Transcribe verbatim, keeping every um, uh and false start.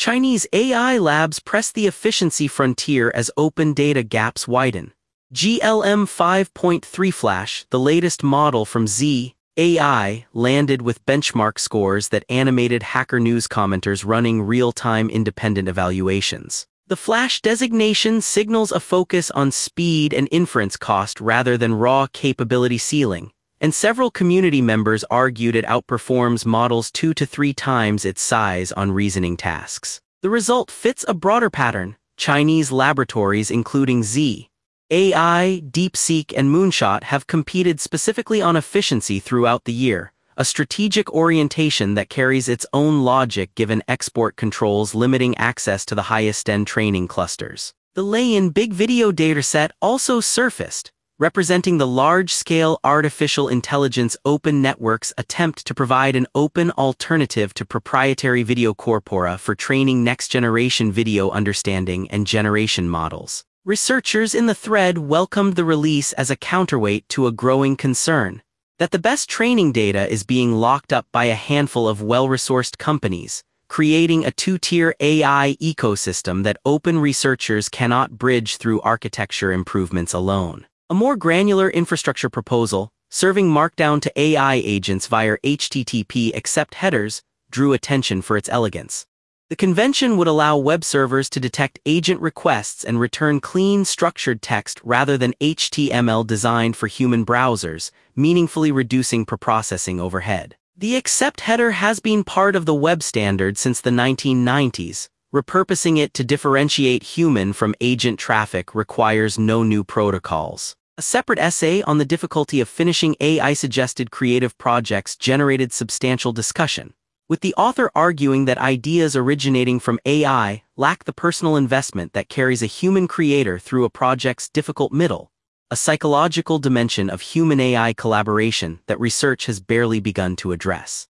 Chinese A I labs press the efficiency frontier as open data gaps widen. G L M five point three Flash, the latest model from Z A I, landed with benchmark scores that animated Hacker News commenters running real-time independent evaluations. The Flash designation signals a focus on speed and inference cost rather than raw capability ceiling, and several community members argued it outperforms models two to three times its size on reasoning tasks. The result fits a broader pattern. Chinese laboratories including Z A I, DeepSeek, and Moonshot have competed specifically on efficiency throughout the year, a strategic orientation that carries its own logic given export controls limiting access to the highest-end training clusters. The Lei-in Big Video dataset also surfaced, representing the large-scale artificial intelligence open network's attempt to provide an open alternative to proprietary video corpora for training next-generation video understanding and generation models. Researchers in the thread welcomed the release as a counterweight to a growing concern that the best training data is being locked up by a handful of well-resourced companies, creating a two-tier A I ecosystem that open researchers cannot bridge through architecture improvements alone. A more granular infrastructure proposal, serving Markdown to A I agents via H T T P accept headers, drew attention for its elegance. The convention would allow web servers to detect agent requests and return clean, structured text rather than H T M L designed for human browsers, meaningfully reducing preprocessing overhead. The accept header has been part of the web standard since the nineteen nineties. Repurposing it to differentiate human from agent traffic requires no new protocols. A separate essay on the difficulty of finishing A I-suggested creative projects generated substantial discussion, with the author arguing that ideas originating from A I lack the personal investment that carries a human creator through a project's difficult middle, a psychological dimension of human-A I collaboration that research has barely begun to address.